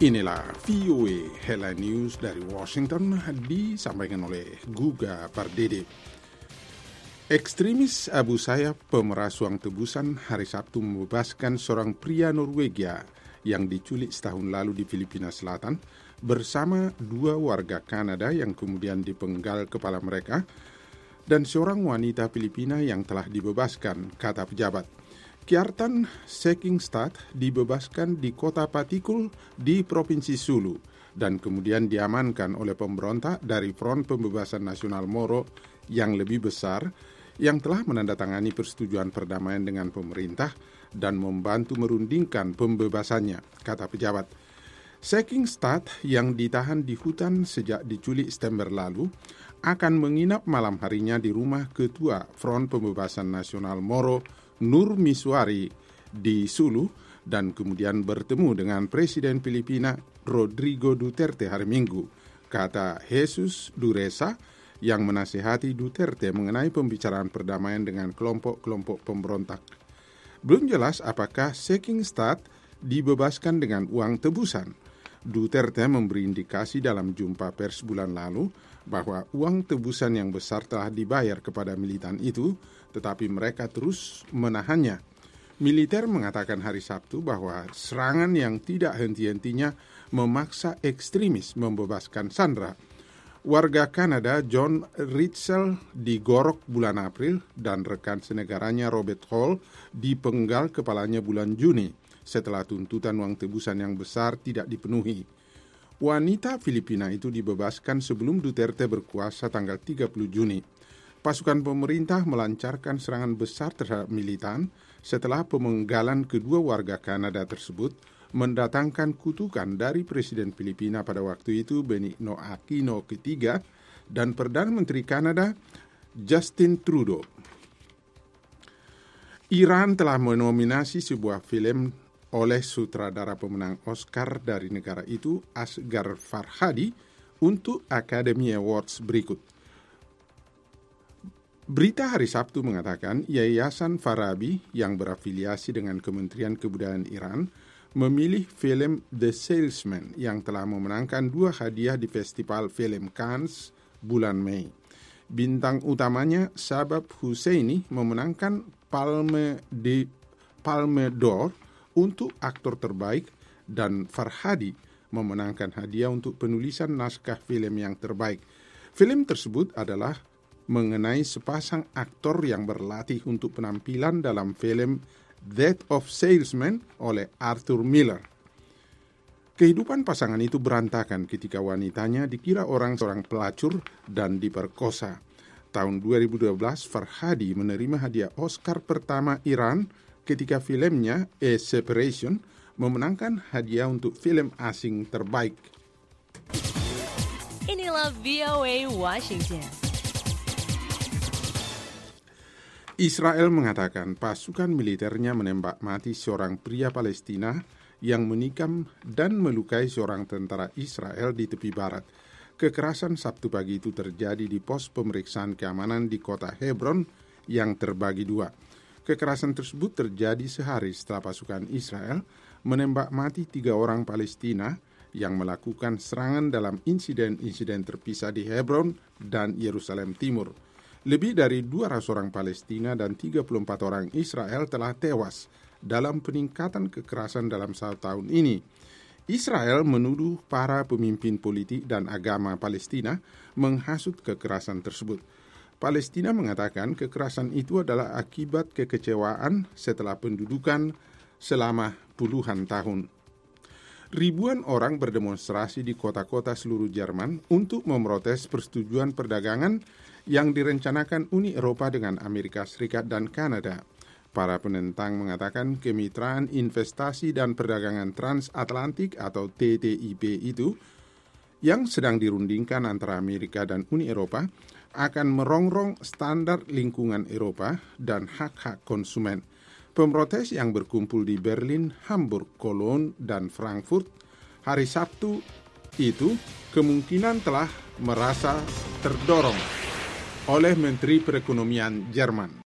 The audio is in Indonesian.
Inilah VOA Headline News dari Washington disampaikan oleh Guga Pardede. Ekstremis Abu Sayyaf pemeras uang tebusan hari Sabtu membebaskan seorang pria Norwegia yang diculik setahun lalu di Filipina Selatan bersama dua warga Kanada yang kemudian dipenggal kepala mereka dan seorang wanita Filipina yang telah dibebaskan, kata pejabat. Kjartan Sekingstad dibebaskan di kota Patikul di Provinsi Sulu dan kemudian diamankan oleh pemberontak dari Front Pembebasan Nasional Moro yang lebih besar yang telah menandatangani persetujuan perdamaian dengan pemerintah dan membantu merundingkan pembebasannya, kata pejabat. Sekingstad yang ditahan di hutan sejak diculik September lalu akan menginap malam harinya di rumah ketua Front Pembebasan Nasional Moro Nur Miswari di Sulu dan kemudian bertemu dengan Presiden Filipina Rodrigo Duterte hari Minggu, kata Jesus Dureza yang menasihati Duterte mengenai pembicaraan perdamaian dengan kelompok-kelompok pemberontak. Belum jelas apakah Sekingstad dibebaskan dengan uang tebusan. Duterte memberi indikasi dalam jumpa pers bulan lalu bahwa uang tebusan yang besar telah dibayar kepada militan itu, tetapi mereka terus menahannya. Militer mengatakan hari Sabtu bahwa serangan yang tidak henti-hentinya memaksa ekstremis membebaskan sandera. Warga Kanada John Ritzel digorok bulan April dan rekan senegaranya Robert Hall dipenggal kepalanya bulan Juni setelah tuntutan uang tebusan yang besar tidak dipenuhi. Wanita Filipina itu dibebaskan sebelum Duterte berkuasa tanggal 30 Juni. Pasukan pemerintah melancarkan serangan besar terhadap militan setelah pemenggalan kedua warga Kanada tersebut mendatangkan kutukan dari Presiden Filipina pada waktu itu Benigno Aquino III dan Perdana Menteri Kanada Justin Trudeau. Iran telah menominasi sebuah film oleh sutradara pemenang Oscar dari negara itu, Asghar Farhadi, untuk Academy Awards berikut. Berita hari Sabtu mengatakan Yayasan Farabi yang berafiliasi dengan Kementerian Kebudayaan Iran memilih film The Salesman yang telah memenangkan 2 hadiah di Festival Film Cannes bulan Mei. Bintang utamanya Sabab Husseini memenangkan Palme d'Or untuk aktor terbaik dan Farhadi memenangkan hadiah untuk penulisan naskah film yang terbaik. Film tersebut adalah mengenai sepasang aktor yang berlatih untuk penampilan dalam film Death of Salesman oleh Arthur Miller. Kehidupan pasangan itu berantakan ketika wanitanya dikira seorang pelacur dan diperkosa. Tahun 2012, Farhadi menerima hadiah Oscar pertama Iran ketika filmnya A Separation memenangkan hadiah untuk film asing terbaik. Inilah VOA Washington. Israel mengatakan pasukan militernya menembak mati seorang pria Palestina yang menikam dan melukai seorang tentara Israel di tepi barat. Kekerasan Sabtu pagi itu terjadi di pos pemeriksaan keamanan di kota Hebron yang terbagi dua. Kekerasan tersebut terjadi sehari setelah pasukan Israel menembak mati 3 orang Palestina yang melakukan serangan dalam insiden-insiden terpisah di Hebron dan Yerusalem Timur. Lebih dari 200 orang Palestina dan 34 orang Israel telah tewas dalam peningkatan kekerasan dalam 1 tahun ini. Israel menuduh para pemimpin politik dan agama Palestina menghasut kekerasan tersebut. Palestina mengatakan kekerasan itu adalah akibat kekecewaan setelah pendudukan selama puluhan tahun. Ribuan orang berdemonstrasi di kota-kota seluruh Jerman untuk memprotes persetujuan perdagangan yang direncanakan Uni Eropa dengan Amerika Serikat dan Kanada. Para penentang mengatakan kemitraan investasi dan perdagangan transatlantik atau TTIP itu yang sedang dirundingkan antara Amerika dan Uni Eropa akan merongrong standar lingkungan Eropa dan hak-hak konsumen. Pemrotes yang berkumpul di Berlin, Hamburg, Cologne, dan Frankfurt hari Sabtu itu kemungkinan telah merasa terdorong oleh Menteri Perekonomian Jerman.